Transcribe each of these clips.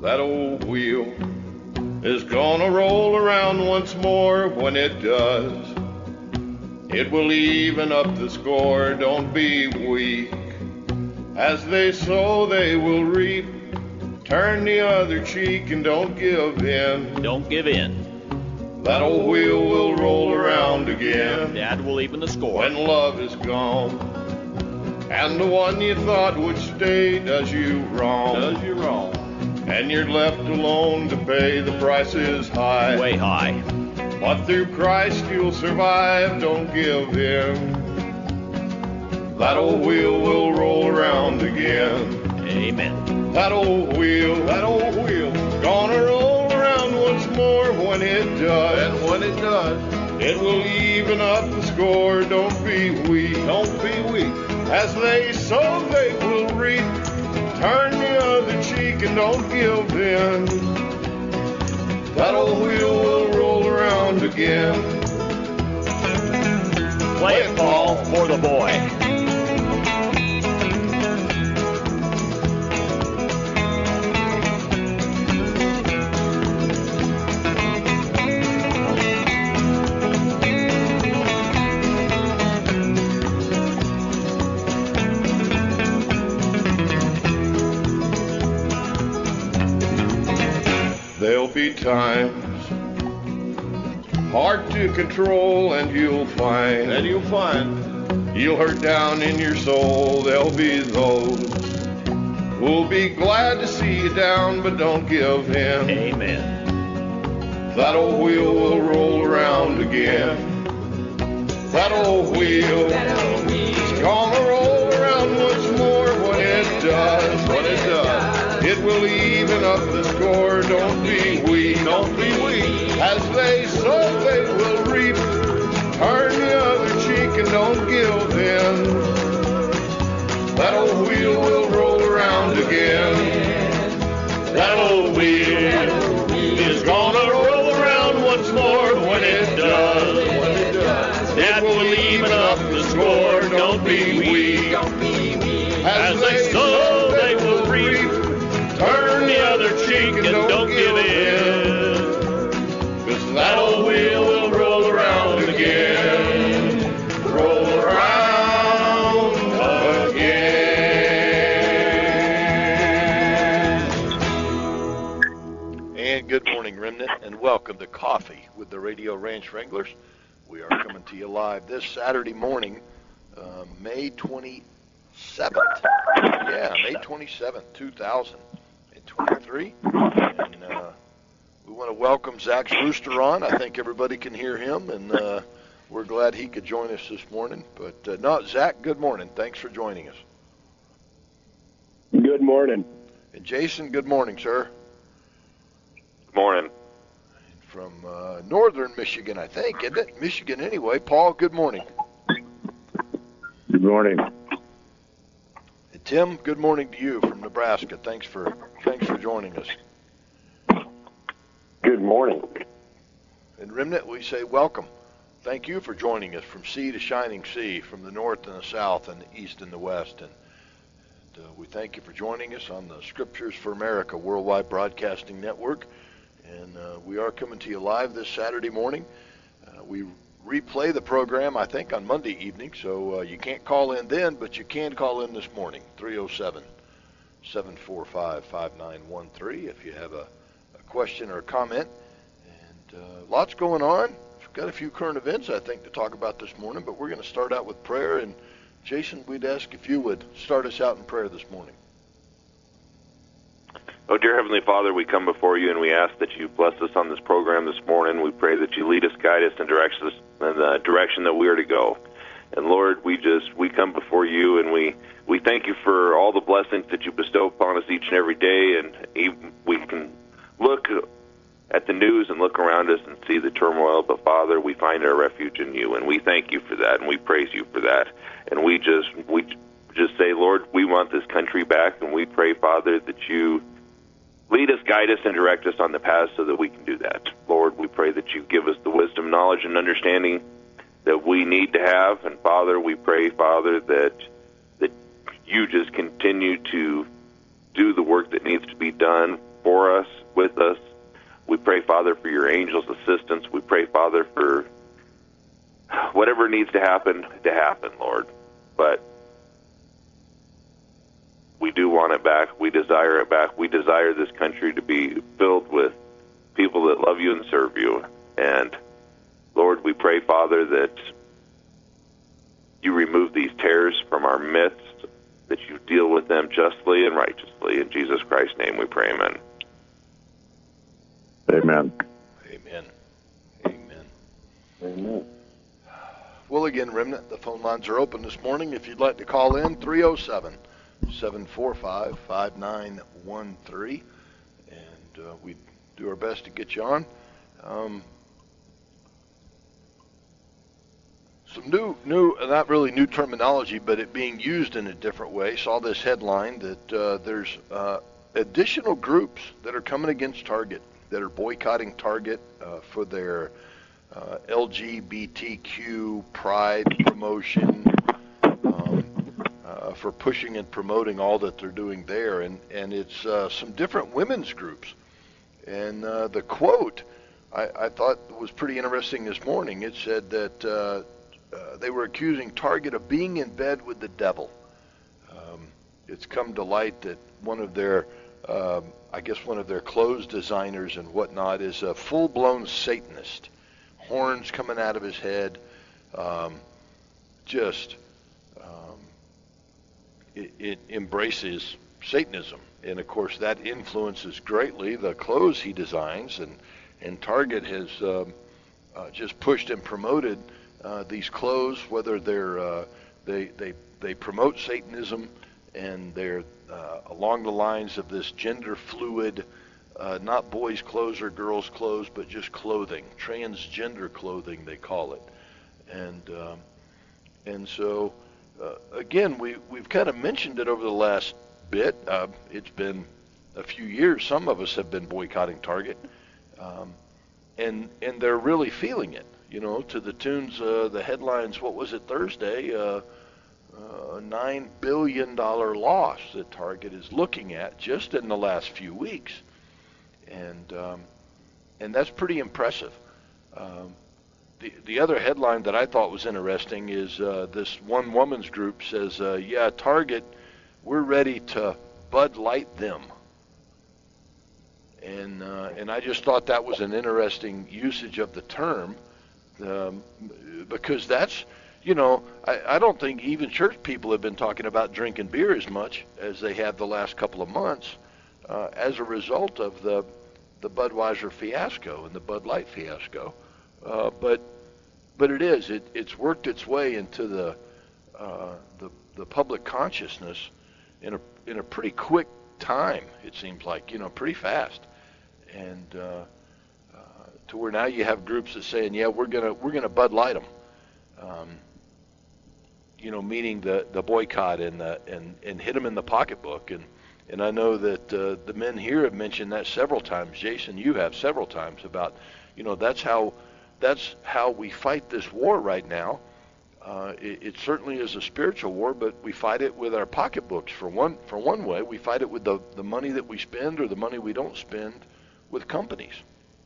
That old wheel is gonna roll around once more. When it does, it will even up the score. Don't be weak. As they sow, they will reap. Turn the other cheek and don't give in. Don't give in. That old wheel will roll around again. Dad will even the score. When love is gone, and the one you thought would stay does you wrong. Does you wrong. And you're left alone to pay. The price is high. Way high. But through Christ you'll survive. Don't give in. That old wheel will roll around again. Amen. That old wheel, gonna roll around once more. When it does, And when it does, it will even up the score. Don't be weak. don't be weak. As they sow, they will reap. Turn the other cheek and don't give in. That old wheel will roll around again. Play it, Paul, for the boy. There'll be times hard to control, and you'll find you'll hurt down in your soul. There'll be those who'll be glad to see you down, but don't give in. Amen. That old wheel will roll around again. That old wheel is gonna roll around once more. When it does, it will even up the score. Don't be weak. As they sow, they will reap. Turn the other cheek and don't give in. That old wheel will roll around again. That old wheel is gonna roll around once more. When it does, it will even up the score. Don't be weak. As they sow, they will reap. Turn the other cheek and don't give in. 'Cause that old wheel will roll around again. Roll around again. And good morning, Remnant, and welcome to Coffee with the Radio Ranch Wranglers. We are coming to you live this Saturday morning, May 27th. Yeah, May 27th, 2023. And we want to welcome Zach's Rooster on. I think everybody can hear him, and we're glad he could join us this morning. But no, Zach, good morning. Thanks for joining us. Good morning. And Jason, good morning, sir. Good morning. From northern Michigan, I think, isn't it? Michigan anyway. Paul, good morning. Good morning. And Tim, good morning to you from Nebraska. Thanks for joining us. Good morning. And Remnant, we say welcome. Thank you for joining us from sea to shining sea, from the north and the south and the east and the west. And we thank you for joining us on the Scriptures for America Worldwide Broadcasting Network. And we are coming to you live this Saturday morning. We replay the program, I think, on Monday evening, so you can't call in then, but you can call in this morning, 307-745-5913, if you have a question or a comment. And lots going on. We've got a few current events, I think, to talk about this morning, but we're going to start out with prayer. And Jason, we'd ask if you would start us out in prayer this morning. Oh, dear Heavenly Father, we come before you and we ask that you bless us on this program this morning. We pray that you lead us, guide us, and direct us in the direction that we are to go. And Lord, we come before you and we thank you for all the blessings that you bestow upon us each and every day. And we can look at the news and look around us and see the turmoil, but Father, we find our refuge in you, and we thank you for that, and we praise you for that. And we just say, Lord, we want this country back, and we pray, Father, that you lead us, guide us, and direct us on the path so that we can do that. Lord, we pray that you give us the wisdom, knowledge, and understanding that we need to have. And Father, we pray, Father, that you just continue to do the work that needs to be done for us, with us. We pray, Father, for your angels' assistance. We pray, Father, for whatever needs to happen, Lord. But we do want it back. We desire it back. We desire this country to be filled with people that love you and serve you. And, Lord, we pray, Father, that you remove these tares from our midst, that you deal with them justly and righteously. In Jesus Christ's name we pray, amen. Amen. Amen. Amen. Well, again, Remnant, the phone lines are open this morning. If you'd like to call in, 307-745-5913. And we do our best to get you on. Some new, not really new terminology, but it being used in a different way. Saw this headline that there's additional groups that are coming against Target, that are boycotting Target for their LGBTQ pride promotion, for pushing and promoting all that they're doing there. And it's some different women's groups. And the quote I thought was pretty interesting this morning. It said that they were accusing Target of being in bed with the devil. It's come to light that one of their clothes designers and whatnot is a full-blown Satanist. Horns coming out of his head. It embraces Satanism. And, of course, that influences greatly the clothes he designs. And Target has just pushed and promoted these clothes, whether they're they promote Satanism, and they're along the lines of this gender fluid, not boys' clothes or girls' clothes, but just clothing, transgender clothing they call it. And so again, we've kind of mentioned it over the last bit. It's been a few years. Some of us have been boycotting Target, and they're really feeling it. You know, to the tunes, the headlines, what was it, Thursday, a $9 billion loss that Target is looking at just in the last few weeks. And that's pretty impressive. The other headline that I thought was interesting is this one woman's group says, yeah, Target, we're ready to Bud Light them. And I just thought that was an interesting usage of the term. Because that's, you know, I don't think even church people have been talking about drinking beer as much as they have the last couple of months as a result of the Budweiser fiasco and the Bud Light fiasco. But it's worked its way into the public consciousness in a pretty quick time. It seems like, you know, pretty fast. And to where now you have groups that saying, yeah, we're gonna Bud Light them, you know, meaning the boycott and hit them in the pocketbook. And I know that the men here have mentioned that several times. Jason, you have several times about, you know, that's how we fight this war right now. It certainly is a spiritual war, but we fight it with our pocketbooks. For one way, we fight it with the money that we spend or the money we don't spend with companies.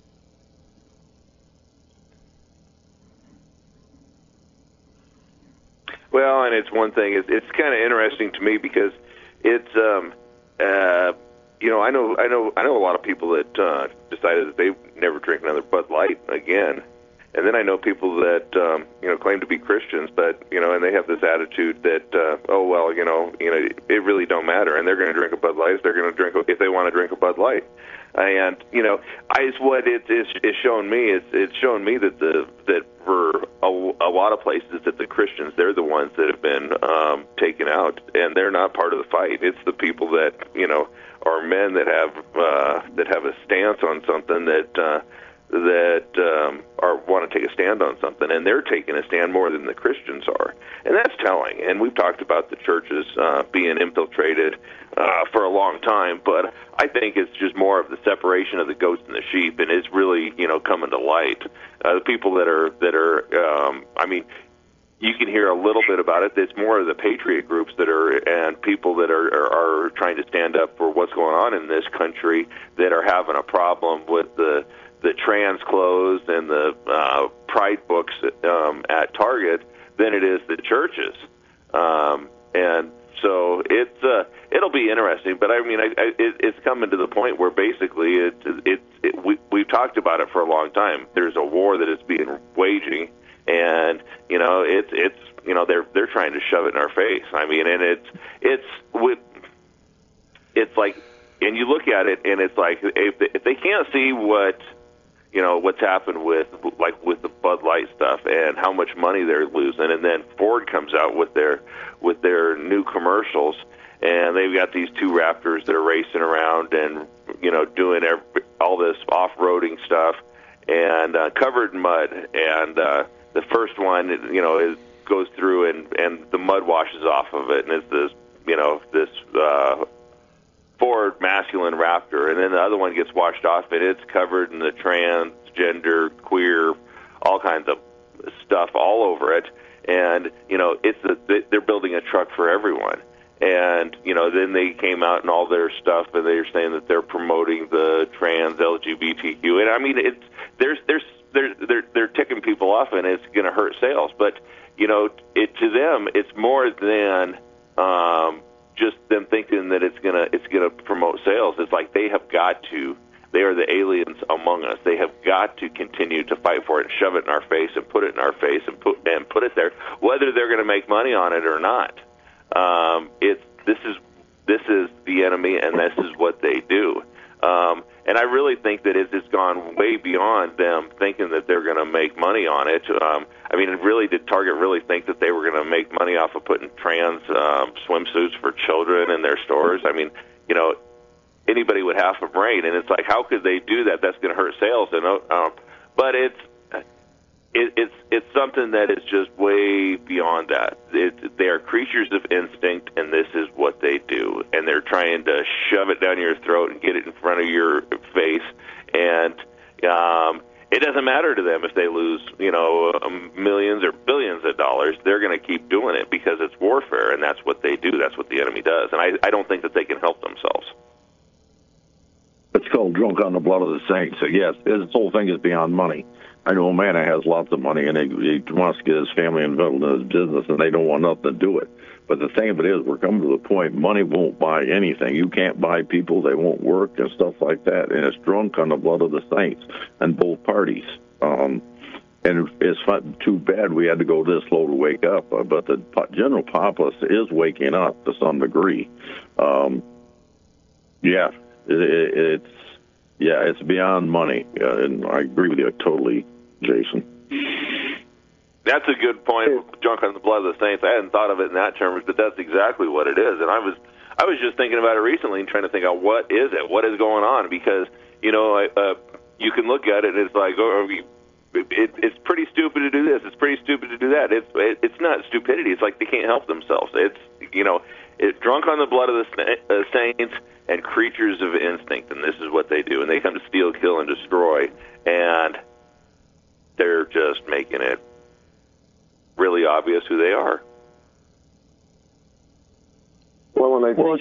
Well, and it's one thing. It's kind of interesting to me because it's, you know, I know a lot of people that decided that they never drink another Bud Light again, and then I know people that you know, claim to be Christians, but you know, and they have this attitude that oh well, you know, it really don't matter, and they're going to drink a Bud Light. They're going to drink if they want to drink a Bud Light. And you know, what it's shown me is it's shown me that that for a lot of places that the Christians, they're the ones that have been taken out, and they're not part of the fight. It's the people that, you know, are men that have a stance on something that want to take a stand on something, and they're taking a stand more than the Christians are, and that's telling. And we've talked about the churches being infiltrated for a long time, but I think it's just more of the separation of the goats and the sheep, and it's really, you know, coming to light. The people that are I mean, you can hear a little bit about it. It's more of the patriot groups that are, and people that are trying to stand up for what's going on in this country, that are having a problem with the trans clothes and the pride books at Target than it is the churches. And so it'll be interesting. But I mean, it's coming to the point where basically we've talked about it for a long time. There's a war that is being waging, and they're trying to shove it in our face. I mean, and it's like, and you look at it, and it's like if they can't see what's happened with the Bud Light stuff and how much money they're losing, and then Ford comes out with their new commercials, and they've got these two Raptors that are racing around and doing all this off-roading stuff and covered in mud, and the first one goes through and the mud washes off of it, and it's this Ford masculine Raptor, and then the other one gets washed off, and it's covered in the transgender, queer, all kinds of stuff all over it. And they're building a truck for everyone. And then they came out and all their stuff, and they're saying that they're promoting the trans LGBTQ. And I mean, they're ticking people off, and it's going to hurt sales. But to them, it's more than just them thinking that it's gonna promote sales. It's like they are the aliens among us. They have got to continue to fight for it and shove it in our face and put it in our face and put it there, whether they're going to make money on it or not. This is the enemy, and this is what they do. And I really think that it's gone way beyond them thinking that they're going to make money on it. I mean, really, did Target really think that they were going to make money off of putting trans swimsuits for children in their stores? I mean, anybody with half a brain, and it's like, how could they do that? That's going to hurt sales. And but it's something that is just way beyond that. They are creatures of instinct, and this is what they do. And they're trying to shove it down your throat and get it in front of your face. And it doesn't matter to them if they lose, millions or billions of dollars. They're going to keep doing it because it's warfare, and that's what they do. That's what the enemy does. And I don't think that they can help themselves. It's called drunk on the blood of the saints. So yes, this whole thing is beyond money. I know a man that has lots of money, and he wants to get his family involved in his business, and they don't want nothing to do it. But the thing of it is, we're coming to the point, money won't buy anything. You can't buy people. They won't work and stuff like that. And it's drunk on the blood of the saints and both parties. And it's not too bad we had to go this low to wake up. But the general populace is waking up to some degree. It's beyond money. And I agree with you totally, Jason. That's a good point, drunk on the blood of the saints. I hadn't thought of it in that terms, but that's exactly what it is. And I was just thinking about it recently and trying to think out what is it, what is going on, because you can look at it and it's like, it's pretty stupid to do this, it's pretty stupid to do that. It's not stupidity. It's like they can't help themselves. It's drunk on the blood of the saints and creatures of instinct, and this is what they do. And they come to steal, kill, and destroy, and they're just making it really obvious who they are. It's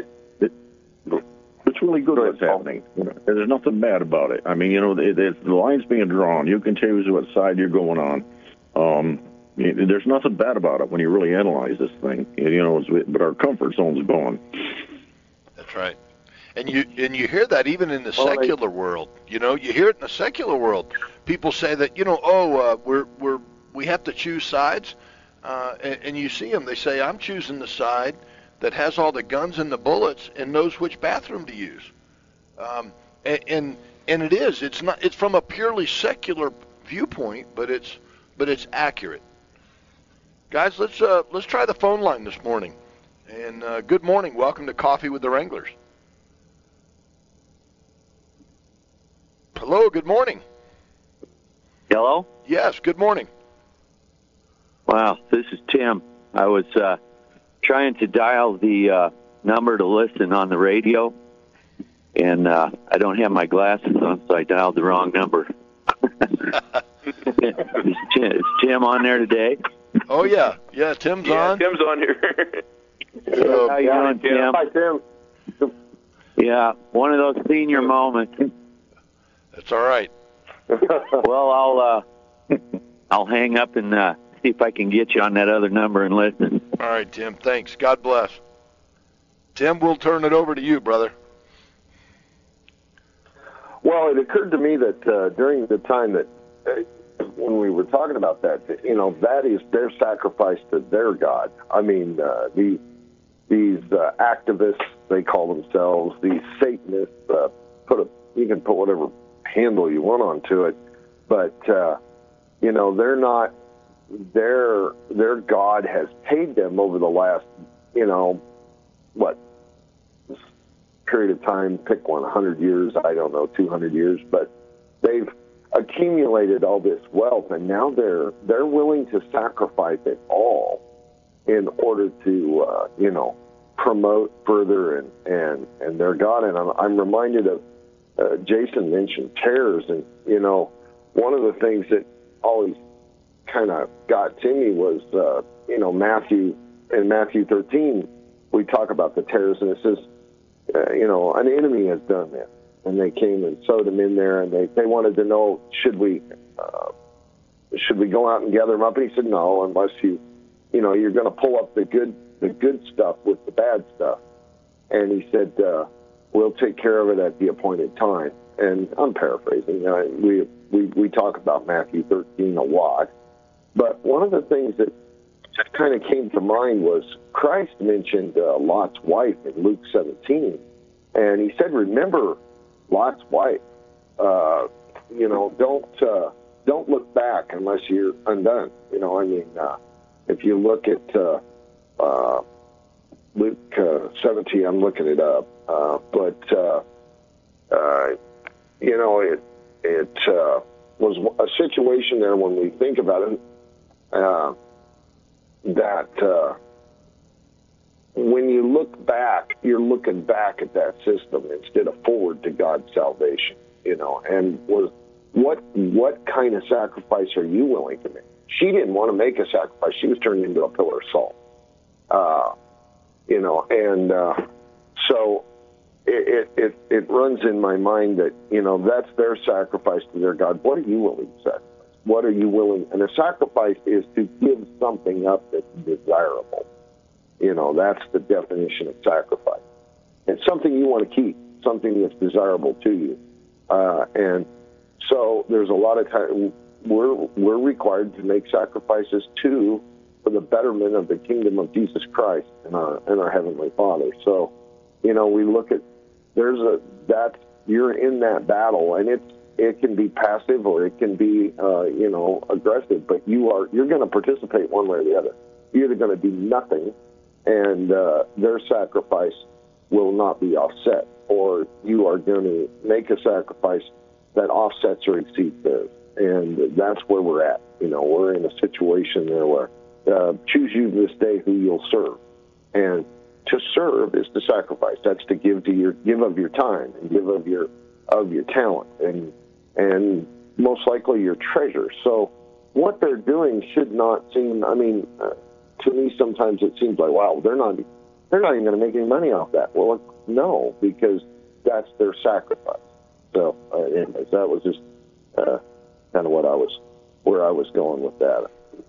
really good what's happening. There's nothing bad about it. I mean, the line's being drawn. You can choose what side you're going on. There's nothing bad about it when you really analyze this thing. But our comfort zone's gone. That's right. And you hear that even in the secular world. You hear it in the secular world. People say that we have to choose sides, and you see them. They say, I'm choosing the side that has all the guns and the bullets and knows which bathroom to use. And it is. It's not. It's from a purely secular viewpoint, but it's accurate. Guys, let's try the phone line this morning. And good morning. Welcome to Coffee with the Wranglers. Hello. Good morning. Hello? Yes. Good morning. Wow, this is Tim. I was trying to dial the number to listen on the radio, and I don't have my glasses on, so I dialed the wrong number. Is Tim on there today? Oh, yeah. Yeah, Tim's on. Tim's on here. How you doing, Tim? Hi, Tim. Yeah, one of those senior moments. That's all right. Well, I'll hang up and see if I can get you on that other number and listen. All right, Tim. Thanks. God bless. Tim, we'll turn it over to you, brother. Well, it occurred to me that during the time that when we were talking about that, that is their sacrifice to their God. I mean, these activists, they call themselves, these Satanists, you can put whatever handle you want onto it, but they're not. Their God has paid them over the last, period of time, pick one, 100 years, I don't know, 200 years, but they've accumulated all this wealth, and now they're willing to sacrifice it all in order to, promote further and their God. And I'm reminded of, Jason mentioned tares, and, one of the things that always kind of got to me was, in Matthew 13, we talk about the tares, and it says, an enemy has done this. And they came and sowed them in there, and they wanted to know, should we go out and gather them up? And he said, no, unless you're going to pull up the good stuff with the bad stuff. And he said, we'll take care of it at the appointed time. And I'm paraphrasing. We talk about Matthew 13 a lot. But one of the things that just kind of came to mind was Christ mentioned Lot's wife in Luke 17. And he said, remember Lot's wife. Don't look back unless you're undone. If you look at Luke 17, I'm looking it up, it was a situation there when we think about it that when you look back, you're looking back at that system instead of forward to God's salvation, and what kind of sacrifice are you willing to make? She didn't want to make a sacrifice. She was turned into a pillar of salt, so it runs in my mind that, that's their sacrifice to their God. What are you willing to sacrifice? What are you willing? And a sacrifice is to give something up that's desirable. That's the definition of sacrifice. It's something you want to keep, something that's desirable to you. And so there's a lot of time we're required to make sacrifices too for the betterment of the kingdom of Jesus Christ and our Heavenly Father. So, we look at you're in that battle, and it can be passive or it can be aggressive, but you're going to participate one way or the other. You're either going to do nothing, and their sacrifice will not be offset, or you are going to make a sacrifice that offsets or exceeds theirs. And that's where we're at. We're in a situation there where choose you this day who you'll serve. And to serve is to sacrifice. That's to give of your time and give of your talent and most likely your treasure. So what they're doing should not seem, to me sometimes it seems like, wow, they're not even going to make any money off that. Well, no, because that's their sacrifice. So anyways, that was just kind of where I was going with that.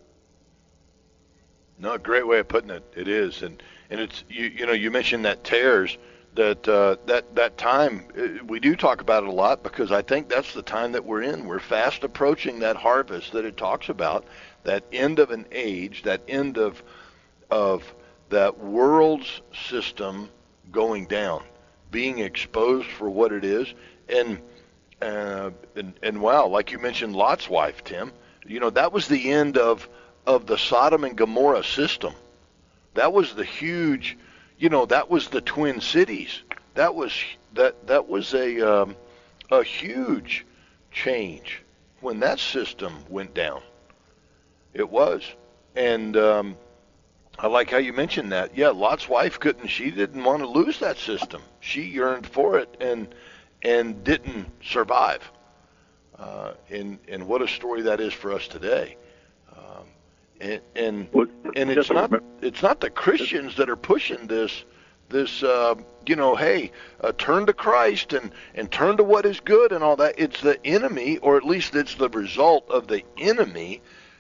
No, great way of putting it. It is, and it's you mentioned that tares, that time we do talk about it a lot because I think that's the time that we're in. We're fast approaching that harvest that it talks about, that end of an age, that end of that world's system going down, being exposed for what it is, and wow, like you mentioned, Lot's wife, Tim. That was the end of the Sodom and Gomorrah system. That was the huge, that was the Twin Cities. That was a huge change when that system went down. It was, and I like how you mentioned that. Yeah, Lot's wife she didn't want to lose that system. She yearned for it and didn't survive. And what a story that is for us today. and it's not the Christians that are pushing this hey, turn to Christ and turn to what is good and all that. It's the enemy, or at least it's the result of the enemy,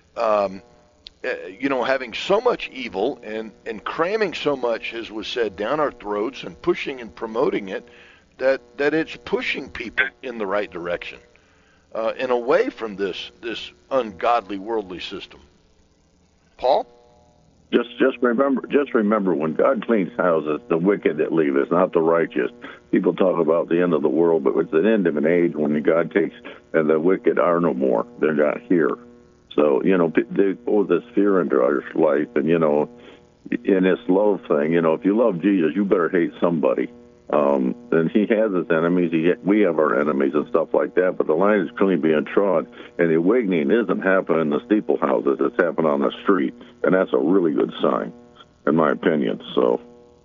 having so much evil and cramming so much, as was said, down our throats and pushing and promoting it, that it's pushing people in the right direction and away from this ungodly worldly system. Paul? Just remember, when God cleans houses, the wicked that leave is not the righteous. People talk about the end of the world, but it's the end of an age when God takes, and the wicked are no more. They're not here. So, they put this fear into our life, and, in this love thing, if you love Jesus, you better hate somebody. And he has his enemies. We have our enemies and stuff like that, but the line is clearly being trod, and the awakening isn't happening in the steeple houses. It's happening on the street, and that's a really good sign, in my opinion. So,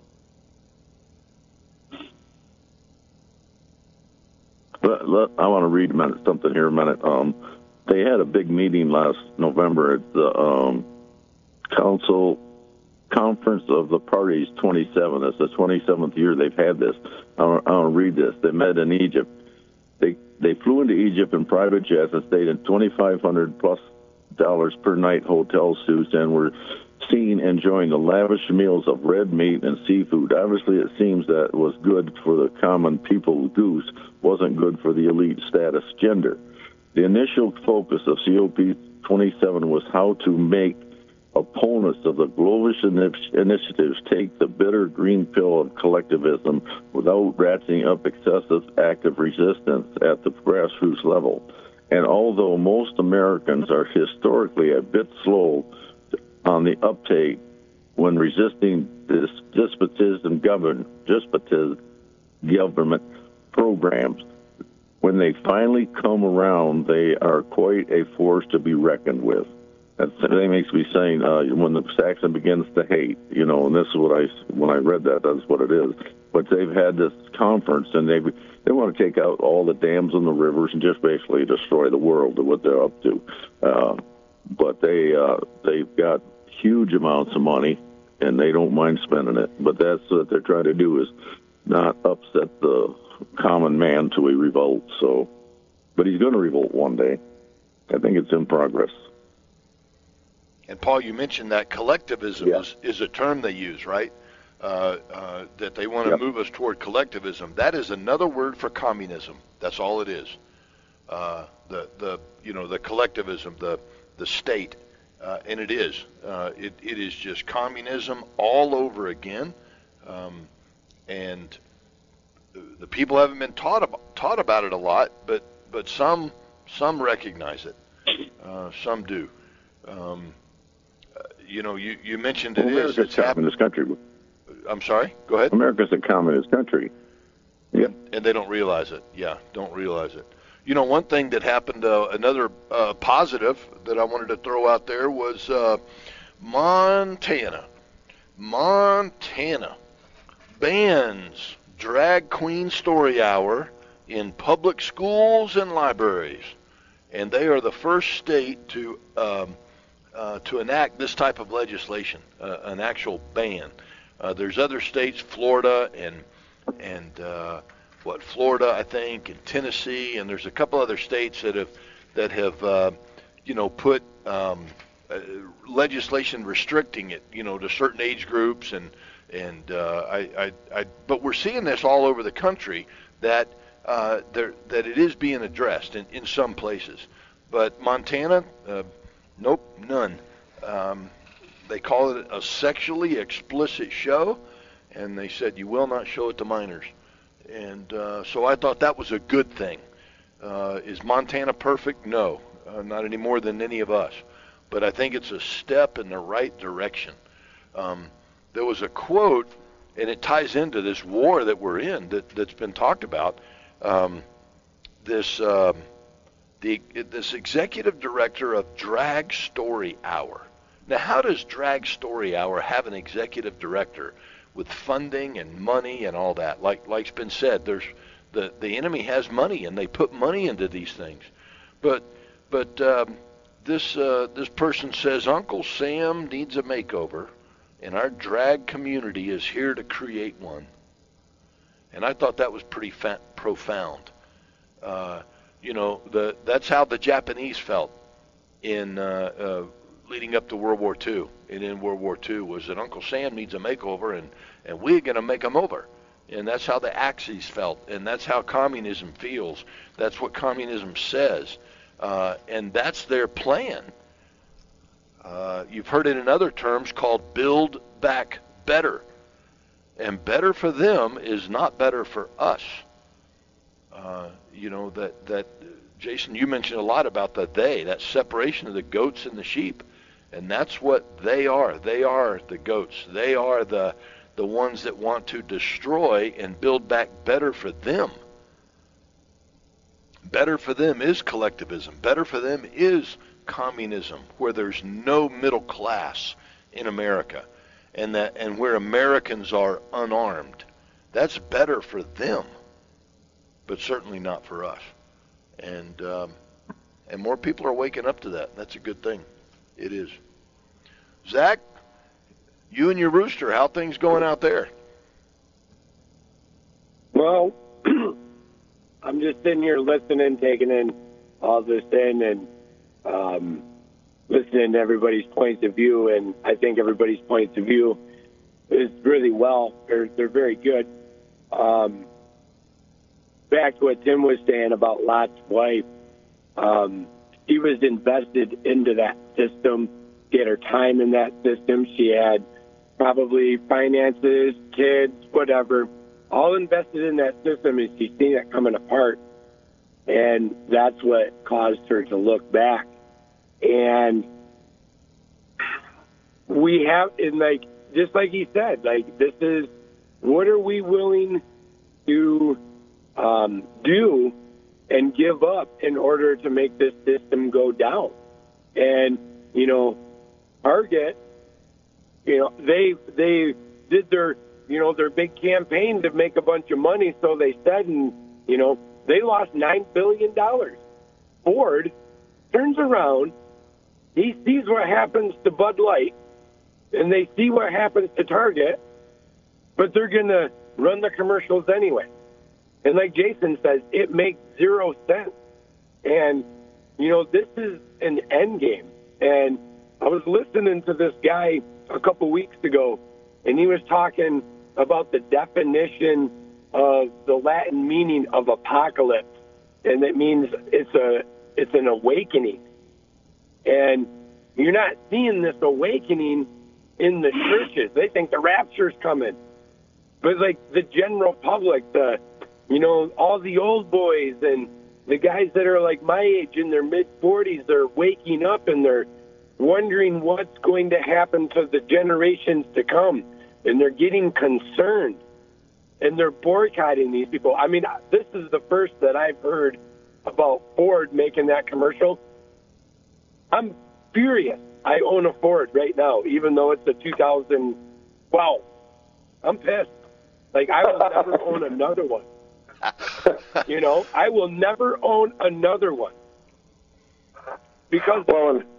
I want to read something here a minute. They had a big meeting last November at the Council Conference of the Parties 27. It's the 27th year they've had this. I want to read this. They met in Egypt. They flew into Egypt in private jets and stayed in $2,500+ per night hotel suites and were seen enjoying the lavish meals of red meat and seafood. Obviously, it seems that was good for the common people. Goose wasn't good for the elite status gender. The initial focus of COP27 was how to make opponents of the globalist initiatives take the bitter green pill of collectivism without ratcheting up excessive active resistance at the grassroots level. And although most Americans are historically a bit slow on the uptake when resisting this despotism government programs, when they finally come around, they are quite a force to be reckoned with. That makes me saying when the Saxon begins to hate, and this is when I read that, that's what it is. But they've had this conference, and they want to take out all the dams and the rivers and just basically destroy the world, what they're up to. But they've got huge amounts of money, and they don't mind spending it. But that's what they're trying to do, is not upset the common man to a revolt. So, but he's going to revolt one day. I think it's in progress. And Paul, you mentioned that collectivism is a term they use, right? That they want to move us toward collectivism. That is another word for communism. That's all it is. The collectivism, the state, and it is. It is just communism all over again, and the people haven't been taught about it a lot, but some recognize it. Some do. You mentioned it's a communist country. I'm sorry? Go ahead. America's a communist country. Yep. And they don't realize it. Yeah, don't realize it. One thing that happened, another positive that I wanted to throw out there was Montana. Montana bans drag queen story hour in public schools and libraries. And they are the first state to enact this type of legislation, an actual ban. There's other states, Florida and Florida, I think, and Tennessee, and there's a couple other states that have put legislation restricting it, to certain age groups, but we're seeing this all over the country that it is being addressed in some places. But Montana, nope, none. They call it a sexually explicit show, and they said you will not show it to minors. And so I thought that was a good thing. Is Montana perfect? No, not any more than any of us. But I think it's a step in the right direction. There was a quote, and it ties into this war that we're in that's been talked about. This executive director of Drag Story Hour. Now, how does Drag Story Hour have an executive director with funding and money and all that? Like's been said, there's the enemy has money, and they put money into these things. But this person says Uncle Sam needs a makeover, and our drag community is here to create one. And I thought that was pretty profound. That's how the Japanese felt in leading up to World War II and in World War II, was that Uncle Sam needs a makeover, and we're going to make him over. And that's how the Axis felt, and that's how communism feels. That's what communism says, and that's their plan. You've heard it in other terms called build back better. And better for them is not better for us. That Jason, you mentioned a lot about that separation of the goats and the sheep. And that's what they are. They are the goats. They are the ones that want to destroy and build back better for them. Better for them is collectivism. Better for them is communism, where there's no middle class in America, and where Americans are unarmed. That's better for them, but certainly not for us. And more people are waking up to that. That's a good thing. It is. Zach, you and your rooster, how things going out there? Well, I'm just sitting here listening, taking in all this in, and listening to everybody's points of view. And I think everybody's points of view is really well. They're very good. Back to what Tim was saying about Lot's wife. She was invested into that system. She had her time in that system. She had probably finances, kids, whatever, all invested in that system, and she's seen it coming apart. And that's what caused her to look back. And we have, and just like he said, this is, what are we willing to do and give up in order to make this system go down? And, Target, they did their big campaign to make a bunch of money, so they said, and, they lost $9 billion. Ford turns around, he sees what happens to Bud Light, and they see what happens to Target, but they're going to run the commercials anyway. And like Jason says, it makes 0 sense. And, this is an end game. And I was listening to this guy a couple weeks ago, and he was talking about the definition of the Latin meaning of apocalypse. And it means it's an awakening. And you're not seeing this awakening in the churches. They think the rapture's coming. But the general public, all the old boys and the guys that are like my age in their mid-40s, they're waking up and they're wondering what's going to happen to the generations to come. And they're getting concerned. And they're boycotting these people. I mean, this is the first that I've heard about Ford making that commercial. I'm furious. I own a Ford right now, even though it's a 2012. I'm pissed. I will never own another one. I will never own another one. Because...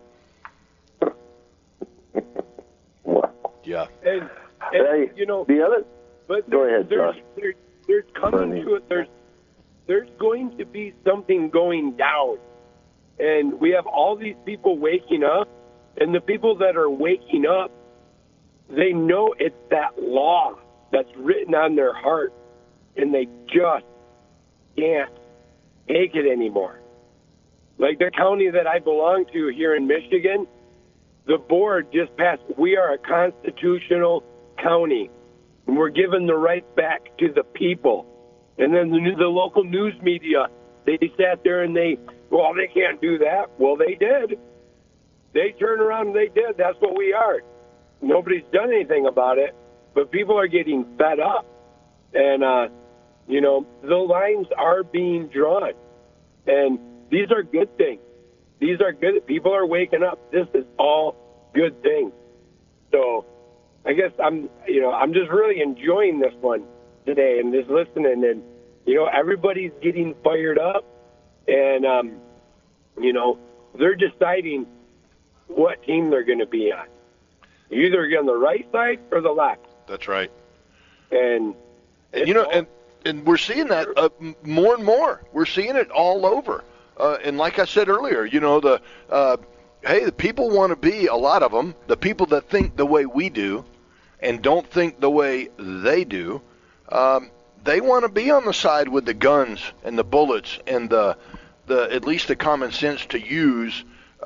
Yeah. And the other... But go ahead, Josh. There's coming to it. There's going to be something going down. And we have all these people waking up, and the people that are waking up, they know it's that law that's written on their heart, and they just can't take it anymore. Like the county that I belong to here in Michigan, the board just passed, we are a constitutional county, and we're giving the rights back to the people. And then the local news media, they sat there and they can't do that. Well, they did. They turned around and they did. That's what we are. Nobody's done anything about it, but people are getting fed up. And, the lines are being drawn. And these are good things. These are good. People are waking up. This is all good things. So I guess I'm just really enjoying this one today and just listening. And, everybody's getting fired up. And, they're deciding what team they're going to be on. You're either on the right side or the left. That's right. And you know, and we're seeing that more and more. We're seeing it all over. And like I said earlier, you know, the people want to be, a lot of them, the people that think the way we do and don't think the way they do, they want to be on the side with the guns and the bullets and the at least the common sense to use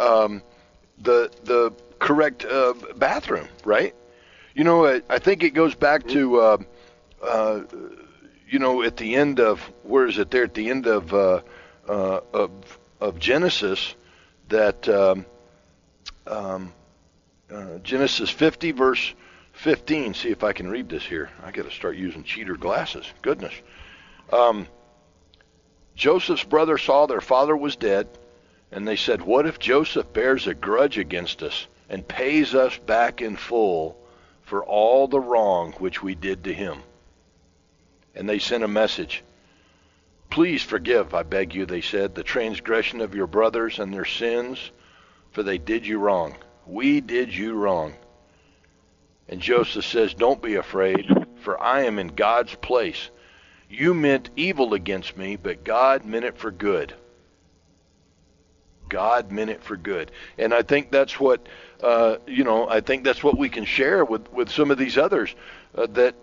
the correct bathroom, right? You know, I think it goes back to you know, at the end of, where is it there? At the end of Genesis, that Genesis 50 verse 15. See if I can read this here. I got to start using cheater glasses. Goodness. Joseph's brothers saw their father was dead, and they said, "What if Joseph bears a grudge against us and pays us back in full for all the wrong which we did to him?" And they sent a message. "Please forgive, I beg you," they said, "the transgression of your brothers and their sins, for they did you wrong. We did you wrong." And Joseph says, "Don't be afraid, for I am in God's place. You meant evil against me, but God meant it for good." God meant it for good. And I think that's what, you know, I think that's what we can share with some of these others, the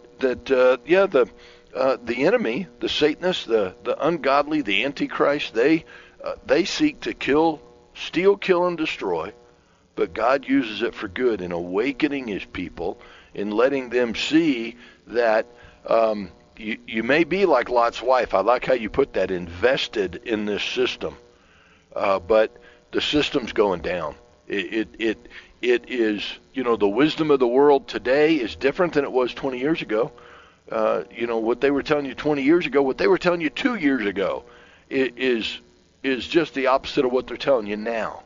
enemy, the Satanists, the ungodly, the Antichrist, they seek to kill, steal, kill, and destroy, but God uses it for good in awakening his people, in letting them see that you may be like Lot's wife. I like how you put that, invested in this system, but the system's going down. It is, you know, the wisdom of the world today is different than it was 20 years ago. You know, what they were telling you 20 years ago, what they were telling you 2 years ago, is just the opposite of what they're telling you now.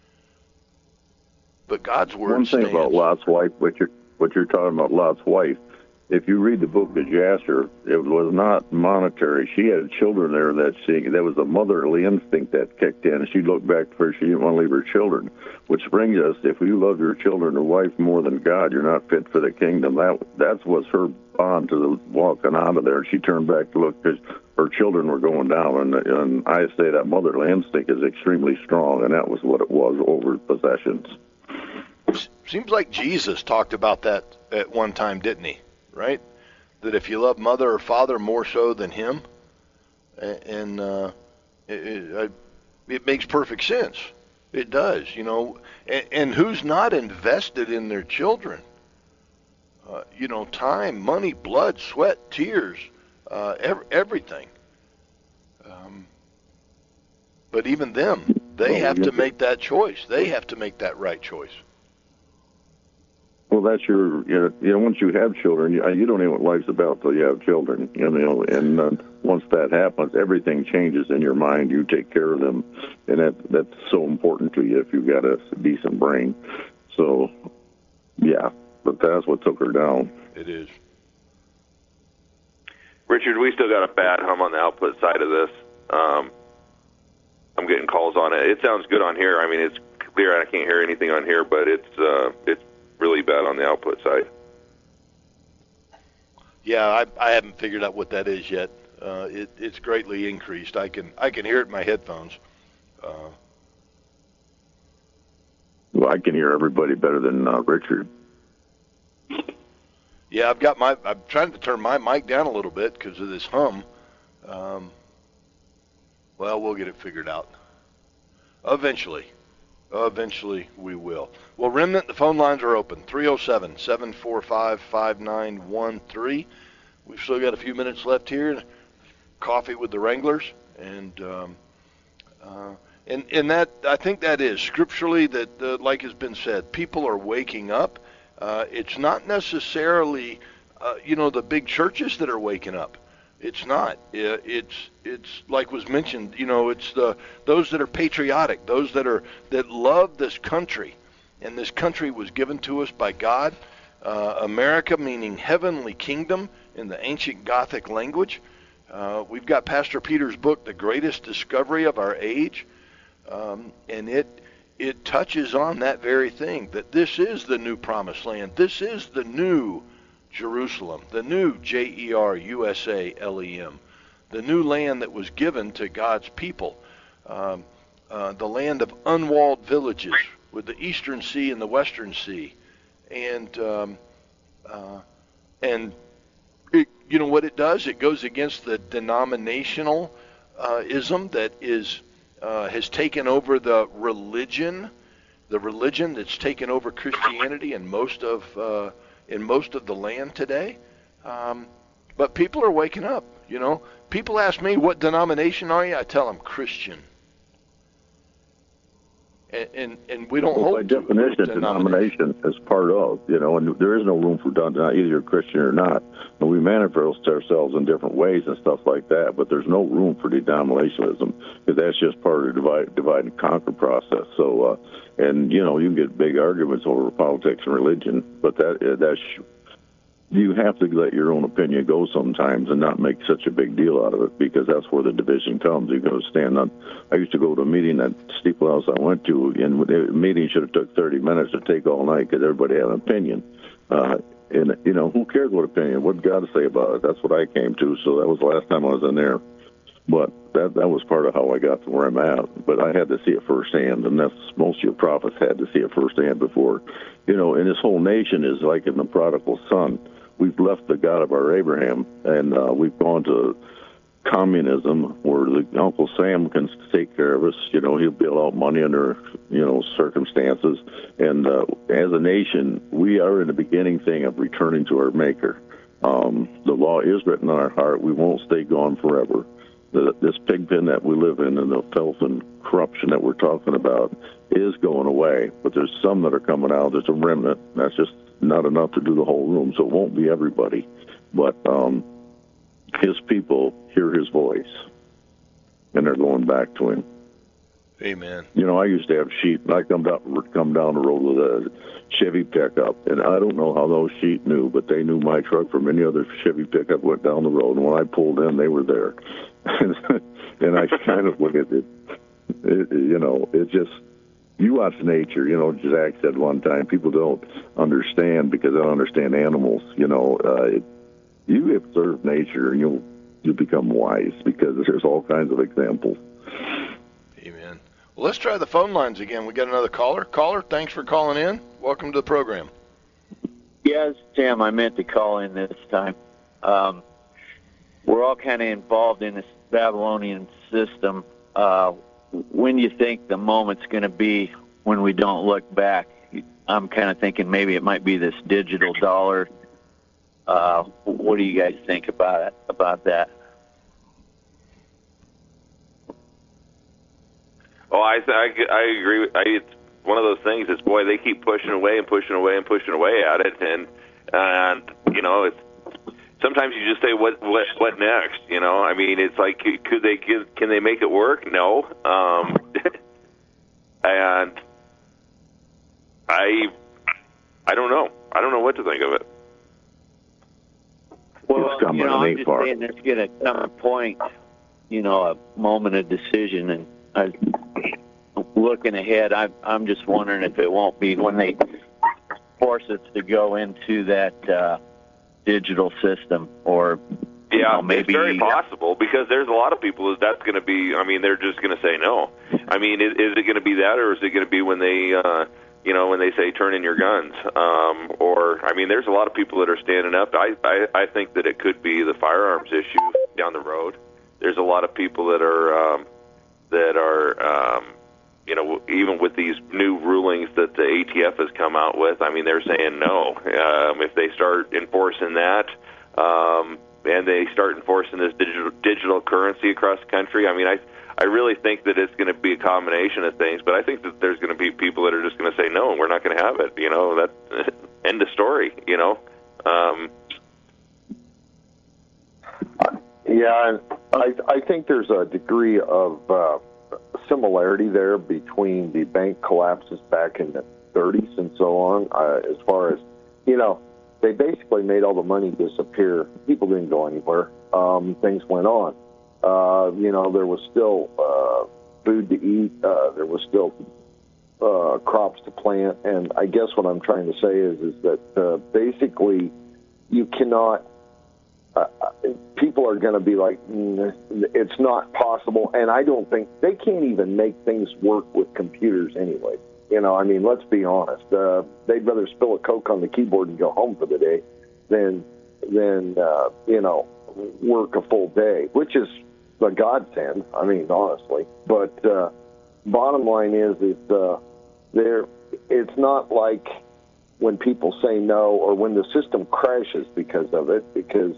But God's word One thing stands. about Lot's wife, what you're talking about Lot's wife, if you read the book of Jasher, it was not monetary. She had children there that was a motherly instinct that kicked in. She looked back for her. She didn't want to leave her children, which brings us, if you love your children or wife more than God, you're not fit for the kingdom. That was her bond to the walking out of there. She turned back to look because her children were going down, and I say that motherly instinct is extremely strong, and that was what it was over possessions. Seems like Jesus talked about that at one time, didn't he? Right? That if you love mother or father more so than him, and it makes perfect sense. It does, you know. And who's not invested in their children? You know, time, money, blood, sweat, tears, everything. But even them, they have to make that choice. They have to make that right choice. Well, that's you know, once you have children, you don't know what life's about till you have children, you know, and once that happens, everything changes in your mind. You take care of them, and that's so important to you if you've got a decent brain. So, yeah, but that's what took her down. It is. Richard, we still got a bad hum on the output side of this. I'm getting calls on it. It sounds good on here. I mean, it's clear. I can't hear anything on here, but it's really bad on the output side. Yeah, I haven't figured out what that is yet. It's greatly increased. I can hear it in my headphones. Well, I can hear everybody better than Richard. Yeah, I'm trying to turn my mic down a little bit because of this hum. Well, we'll get it figured out. Eventually we will. Well, Remnant, the phone lines are open. 307-745-5913. We've still got a few minutes left here. Coffee with the Wranglers, and that, I think that is scripturally that, like has been said, people are waking up. It's not necessarily, the big churches that are waking up. It's not. It's like was mentioned. It's those that are patriotic, those that love this country, and this country was given to us by God. America, meaning heavenly kingdom in the ancient Gothic language. We've got Pastor Peter's book, The Greatest Discovery of Our Age. and it touches on that very thing, that this is the new promised land. This is the new Jerusalem, the new Jerusalem, the new land that was given to God's people, the land of unwalled villages with the eastern sea and the western sea. And it, you know what it does? It goes against the denominational ism that has taken over the religion that's taken over Christianity in most of the land today. But people are waking up. You know, people ask me, "What denomination are you?" I tell them Christian. And we don't hold by definition, denomination is part of, you know, and there is no room for either you're Christian or not. And we manifest ourselves in different ways and stuff like that, but there's no room for denominationalism, because that's just part of the divide and conquer process. So, and, you know, you can get big arguments over politics and religion, but that's you have to let your own opinion go sometimes and not make such a big deal out of it, because that's where the division comes. You're going to stand on. I used to go to a meeting at Steeple House I went to, and the meeting should have took 30 minutes to take all night because everybody had an opinion. And, you know, who cares what opinion? What did God say about it? That's what I came to, so that was the last time I was in there. But that was part of how I got to where I'm at. But I had to see it firsthand, and that's most of your prophets had to see it firsthand before. You know, and this whole nation is like in the prodigal son. We've left the God of our Abraham, and we've gone to communism, where Uncle Sam can take care of us. You know, he'll bail out money under, you know, circumstances. And as a nation, we are in the beginning thing of returning to our Maker. The law is written on our heart. We won't stay gone forever. This pig pen that we live in and the filth and corruption that we're talking about is going away. But there's some that are coming out. There's a remnant. That's just not enough to do the whole room, so it won't be everybody. But his people hear his voice, and they're going back to him. Amen. You know, I used to have sheep, and I come down the road with a Chevy pickup, and I don't know how those sheep knew, but they knew my truck from any other Chevy pickup went down the road, and when I pulled in, they were there. And I kind of look at it, you know, it just, you watch nature, you know, Zach said one time, people don't understand because they don't understand animals. You know, you observe nature and you'll become wise, because there's all kinds of examples. Amen. Well, let's try the phone lines again. We got another caller. Caller, thanks for calling in. Welcome to the program. Yes, Tim, I meant to call in this time. We're all kind of involved in this Babylonian system. When do you think the moment's going to be when we don't look back? I'm kind of thinking maybe it might be this digital dollar. What do you guys think about that? Oh, I agree. It's one of those things. It's, boy, they keep pushing away and pushing away and pushing away at it, and you know, it's sometimes you just say, what next? You know, I mean, it's like, can they make it work? No. And I don't know. I don't know what to think of it. Well, you know, I'm just saying there's going to come a point, you know, a moment of decision, and looking ahead, I'm just wondering if it won't be when they force us to go into that digital system, or yeah, you know, maybe it's very possible, because there's a lot of people that's going to be. I mean, they're just going to say no. I mean, is it going to be that, or is it going to be when they, you know, when they say turn in your guns? Or I mean, there's a lot of people that are standing up. I think that it could be the firearms issue down the road. There's a lot of people that are you know, even with these new rulings that the ATF has come out with, I mean, they're saying no. If they start enforcing that, and they start enforcing this digital currency across the country, I mean, I really think that it's going to be a combination of things, but I think that there's going to be people that are just going to say no, and we're not going to have it. You know, that end of story. You know. Yeah, and I think there's a degree of similarity there between the bank collapses back in the 30s and so on. As far as, you know, they basically made all the money disappear. People didn't go anywhere. Things went on. You know, there was still food to eat. There was still crops to plant. And I guess what I'm trying to say is that basically you cannot. People are going to be like, it's not possible. And I don't think they can't even make things work with computers anyway. You know, I mean, let's be honest. They'd rather spill a Coke on the keyboard and go home for the day than you know, work a full day, which is a godsend. I mean, honestly. But bottom line is there. It's not like when people say no or when the system crashes because of it, because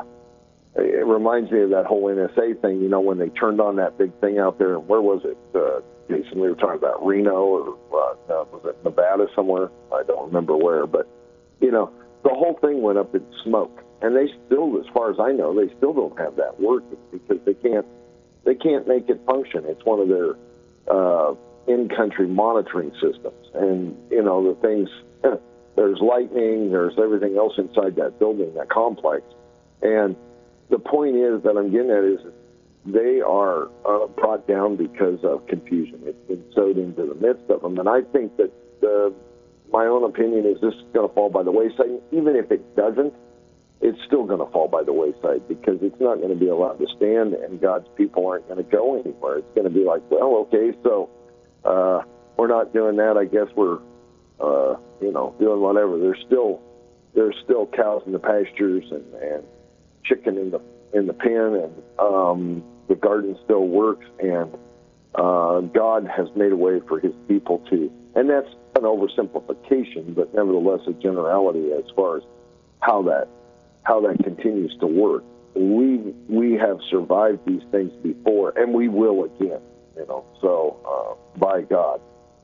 it reminds me of that whole NSA thing, you know, when they turned on that big thing out there. And where was it, Jason? We were talking about Reno or was it Nevada somewhere? I don't remember where. But, you know, the whole thing went up in smoke. And they still, as far as I know, they still don't have that working because they can't make it function. It's one of their in-country monitoring systems. And, you know, the things... There's lightning, there's everything else inside that building, that complex. And the point is that I'm getting at is they are brought down because of confusion. It's been sowed into the midst of them. And I think that my own opinion is this is going to fall by the wayside. Even if it doesn't, it's still going to fall by the wayside because it's not going to be allowed to stand and God's people aren't going to go anywhere. It's going to be like, well, okay, so we're not doing that. I guess we're you know, doing whatever. There's still cows in the pastures and chicken in the pen, and the garden still works, and God has made a way for His people to, and that's an oversimplification, but nevertheless a generality as far as how that continues to work. We have survived these things before, and we will again. You know, so by God.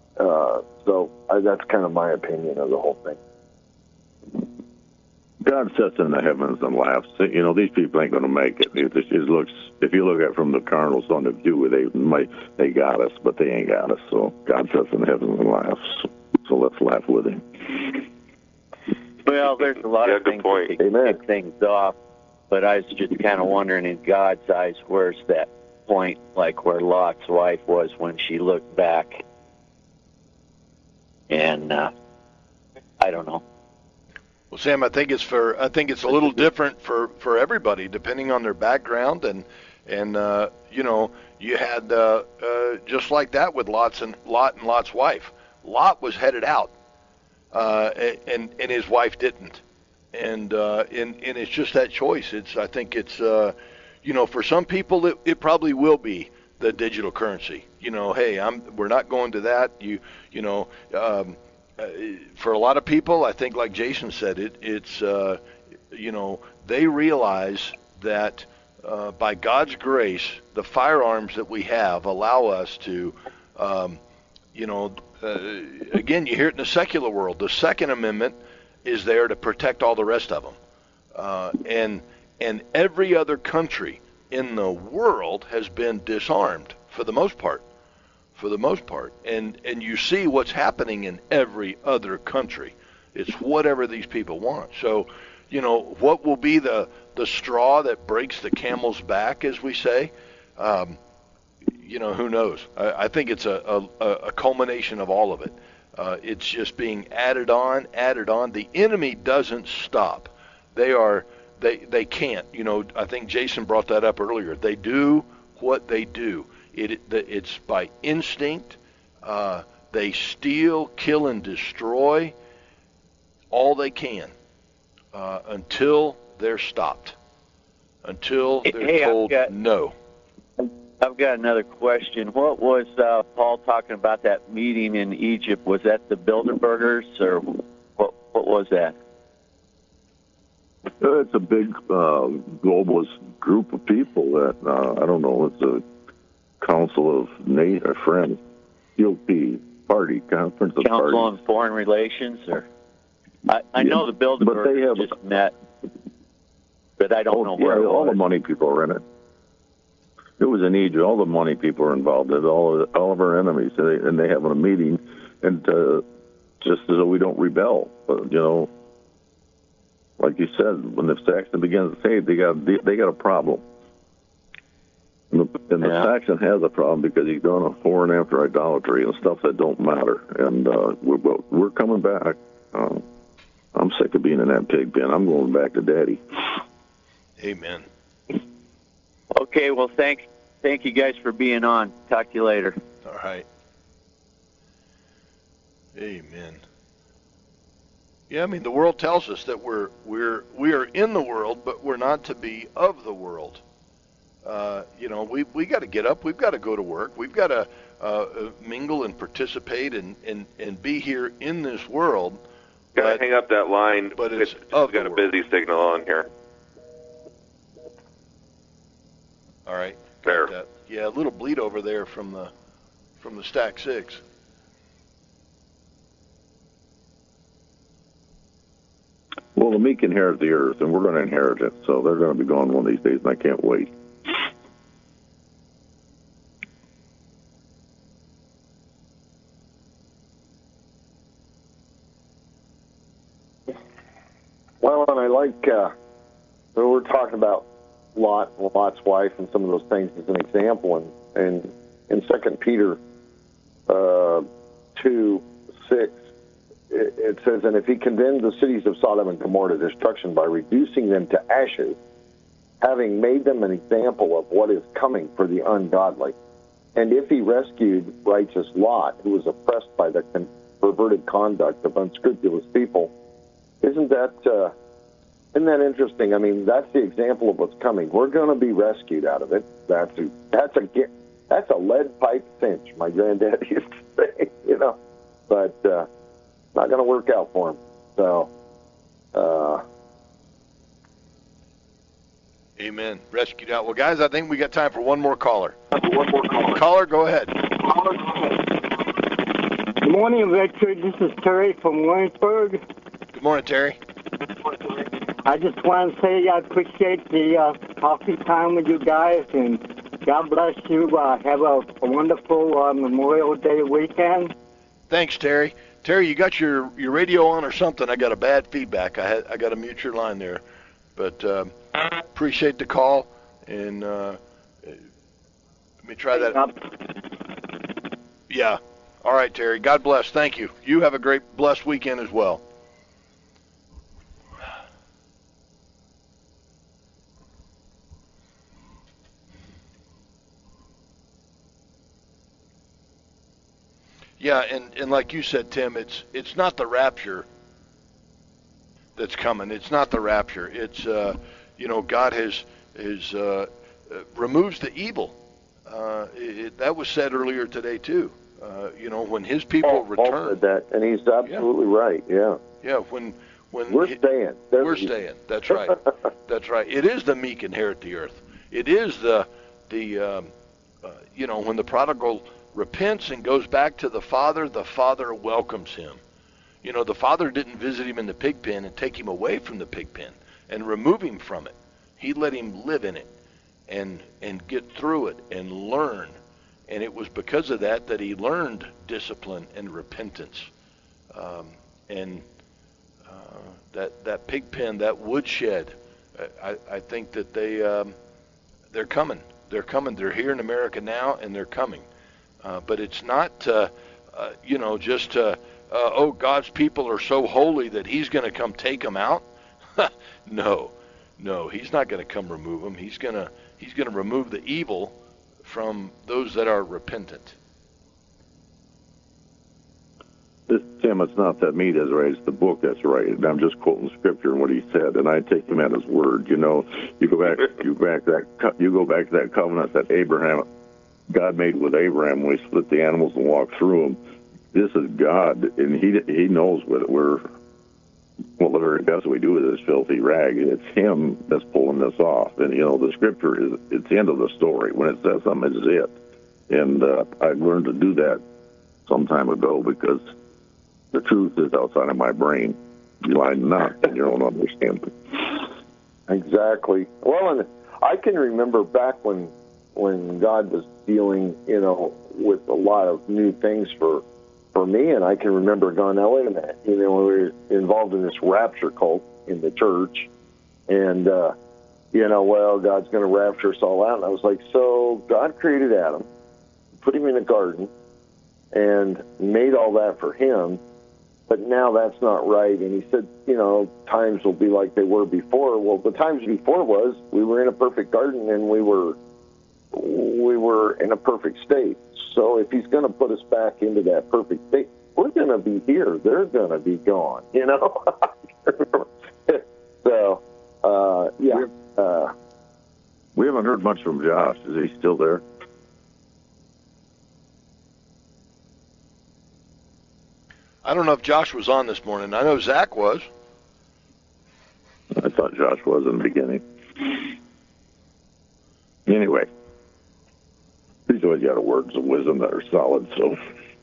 So that's kind of my opinion of the whole thing. God sits in the heavens and laughs. You know, these people ain't going to make it. If you look at it from the carnal point of view, they got us, but they ain't got us. So God sits in the heavens and laughs. So let's laugh with Him. Well, there's a lot of things that can kick things off, but I was just kind of wondering, in God's eyes, where's that point, like where Lot's wife was when she looked back? And I don't know. Well, Sam, I think it's a little different for everybody depending on their background and you know, you had just like that with Lot and Lot's wife. Lot was headed out, and his wife didn't, and it's just that choice. I think it's you know, for some people it probably will be the digital currency. You know, hey, we're not going to that. You know, for a lot of people, I think, like Jason said, it's you know, they realize that by God's grace, the firearms that we have allow us to, you know, again, you hear it in the secular world. The Second Amendment is there to protect all the rest of them, and every other country in the world has been disarmed for the most part. And you see what's happening in every other country. It's whatever these people want. So, you know, what will be the straw that breaks the camel's back, as we say? You know, who knows? I think it's a culmination of all of it. It's just being added on. The enemy doesn't stop. They can't. You know, I think Jason brought that up earlier. They do what they do. It's by instinct. They steal, kill, and destroy all they can until they're stopped, until they're told no. I've got another question. What was Paul talking about, that meeting in Egypt? Was that the Bilderbergers, or what was that? It's a big globalist group of people that, I don't know, it's a Council of Friends, GOP Party, Conference of Council Parties. on Foreign Relations, or I know the Bilderbergers just met, but I don't know where. Yeah, all the money people are in it. It was in Egypt. All the money people are involved in it. All of our enemies, and they have a meeting, and just so we don't rebel. But, you know, like you said, when the Saxon begins to say they got a problem. And Saxon has a problem because he's going to whoring after idolatry and stuff that don't matter. And we're coming back. I'm sick of being in that pig pen. I'm going back to Daddy. Amen. Okay, well, thank you guys for being on. Talk to you later. All right. Amen. Yeah, I mean, the world tells us that we are in the world, but we're not to be of the world. We got to get up. We've got to go to work. We've got to mingle and participate and be here in this world. Got to hang up that line. But it's got a busy signal on here. All right. There. That. Yeah, a little bleed over there from the Stack 6. Well, the meek inherit the earth, and we're going to inherit it. So they're going to be gone one of these days, and I can't wait. Well, and I like we're talking about Lot's wife, and some of those things as an example. And in 2 Peter 2:6, it says, "And if he condemned the cities of Sodom and Gomorrah to destruction by reducing them to ashes, having made them an example of what is coming for the ungodly, and if he rescued righteous Lot, who was oppressed by the perverted conduct of unscrupulous people." Isn't that interesting? I mean, that's the example of what's coming. We're going to be rescued out of it. That's a lead pipe cinch, my granddad used to say, but not going to work out for him. So, amen. Rescued out. Well, guys, I think we got time for one more caller. Caller, go ahead. Good morning, Richard. This is Terry from Williamsburg. Good morning, Terry. I just want to say I appreciate the coffee time with you guys, and God bless you. Have a wonderful Memorial Day weekend. Thanks, Terry. Terry, you got your radio on or something? I got a bad feedback. I got to mute your line there. But appreciate the call, and let me try that. Yeah. All right, Terry. God bless. Thank you. You have a great, blessed weekend as well. Yeah, and like you said, Tim, it's not the rapture that's coming. It's not the rapture. It's God has removes the evil. That was said earlier today too. When His people return. Paul said that, and he's absolutely right. Yeah. Yeah. When we're staying. We're staying. That's right. That's right. It is the meek inherit the earth. It is the when the prodigal repents and goes back to the Father welcomes him. The Father didn't visit him in the pig pen and take him away from the pig pen and remove him from it. He let him live in it and get through it and learn. And it was because of that he learned discipline and repentance. That pig pen, that woodshed, I think that they're coming. They're coming. They're here in America now, and they're coming. But it's not, God's people are so holy that He's going to come take them out. No, He's not going to come remove them. He's going to remove the evil from those that are repentant. Tim, it's not that me that's right; it's the book that's right. And I'm just quoting Scripture and what He said, and I take Him at His word. You go back to that covenant that God made with Abraham when He split the animals and walked through them. This is God, and He knows what the very best we do with this filthy rag. It's Him that's pulling this off. And the Scripture it's the end of the story. When it says something, it's it. And I learned to do that some time ago because the truth is outside of my brain. You line not, and you don't understand it. Exactly. Well, and I can remember back when God was dealing, with a lot of new things for me, and I can remember going, now wait a minute, we were involved in this rapture cult in the church, and well, God's going to rapture us all out. And I was like, so God created Adam, put him in a garden, and made all that for him, but now that's not right. And he said, times will be like they were before. Well, the times before was we were in a perfect garden and we were in a perfect state. So if he's going to put us back into that perfect state, we're going to be here. They're going to be gone, So, yeah. We haven't heard much from Josh. Is he still there? I don't know if Josh was on this morning. I know Zach was. I thought Josh was in the beginning. Anyway, he's always got words of wisdom that are solid, so.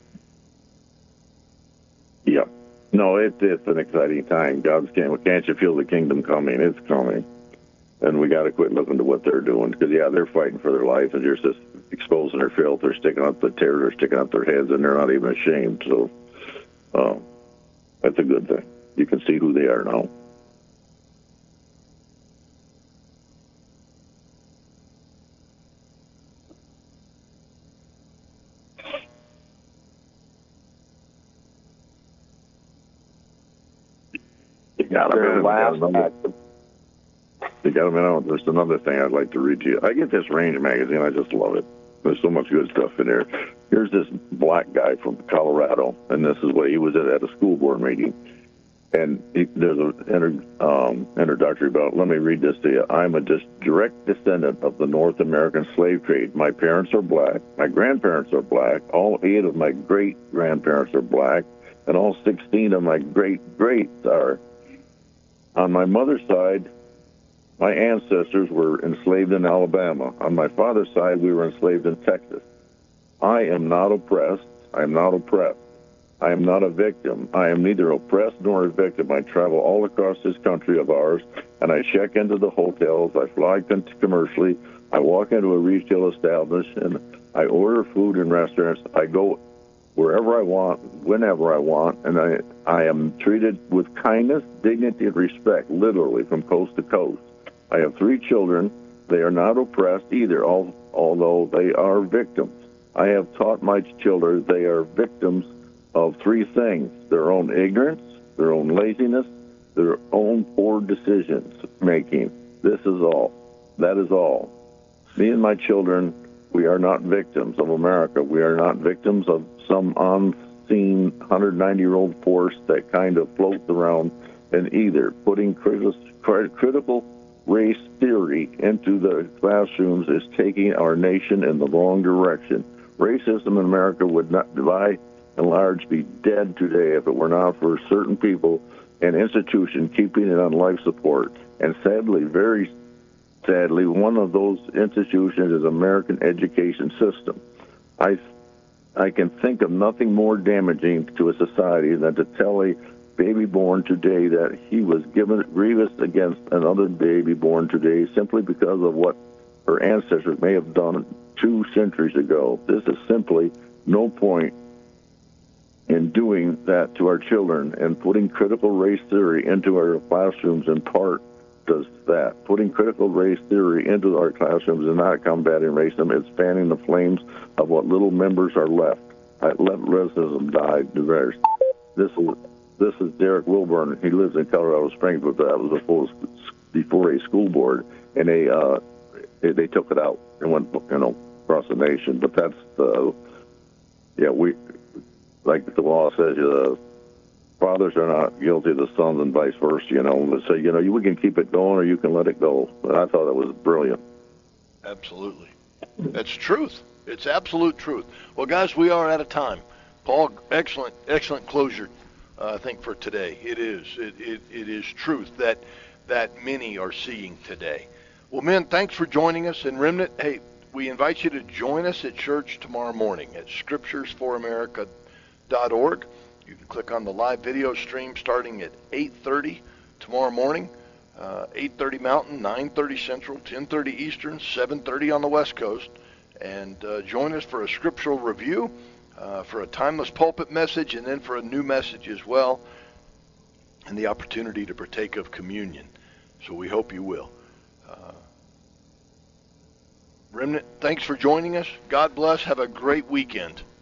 Yeah. No, it's an exciting time. Can't you feel the kingdom coming? It's coming. And we got to quit looking to what they're doing, because, they're fighting for their life, and they're just exposing their filth. They're sticking up the tear. They're sticking up their heads, and they're not even ashamed, so. That's a good thing. You can see who they are now. You got a minute. There's another thing I'd like to read to you. I get this Range magazine. I just love it. There's so much good stuff in there. Here's this black guy from Colorado, and this is what he was at a school board meeting. And there's an introductory about, let me read this to you. I'm a direct descendant of the North American slave trade. My parents are black. My grandparents are black. All 8 of my great-grandparents are black. And all 16 of my great-greats are. On my mother's side, my ancestors were enslaved in Alabama. On my father's side, we were enslaved in Texas. I am not oppressed. I am not oppressed. I am not a victim. I am neither oppressed nor a victim. I travel all across this country of ours, and I check into the hotels. I fly commercially. I walk into a retail establishment. I order food in restaurants. I go wherever I want, whenever I want, and I am treated with kindness, dignity, and respect, literally from coast to coast. I have 3 children. They are not oppressed either, although they are victims. I have taught my children they are victims of 3 things: their own ignorance, their own laziness, their own poor decisions making. This is all. That is all. Me and my children, we are not victims of America. We are not victims of some unseen 190-year-old force that kind of floats around in either. Putting critical race theory into the classrooms is taking our nation in the wrong direction. Racism in America would not, by and large, be dead today if it were not for certain people and institutions keeping it on life support. And sadly, very sadly, one of those institutions is American education system. I can think of nothing more damaging to a society than to tell a baby born today that he was given grievous against another baby born today simply because of what her ancestors may have done 2 centuries ago. This is simply no point in doing that to our children, and putting critical race theory into our classrooms in part does that. Putting critical race theory into our classrooms is not combating racism. It's fanning the flames of what little members are left. Let racism die. This is Derek Wilburn. He lives in Colorado Springs, but that was before a school board, and they took it out and went across the nation. But that's we, like the law says, fathers are not guilty of the sons and vice versa. So we can keep it going or you can let it go. But I thought that was brilliant. Absolutely, that's truth. It's absolute truth. Well, guys, we are out of time. Paul, excellent closure. I think for today, it is truth that many are seeing today. Well, men, thanks for joining us. And Remnant, hey, we invite you to join us at church tomorrow morning at scripturesforamerica.org. You can click on the live video stream starting at 8:30 tomorrow morning, 8:30 Mountain, 9:30 Central, 10:30 Eastern, 7:30 on the West Coast. And join us for a scriptural review, for a timeless pulpit message, and then for a new message as well, and the opportunity to partake of communion. So we hope you will. Remnant, thanks for joining us. God bless. Have a great weekend.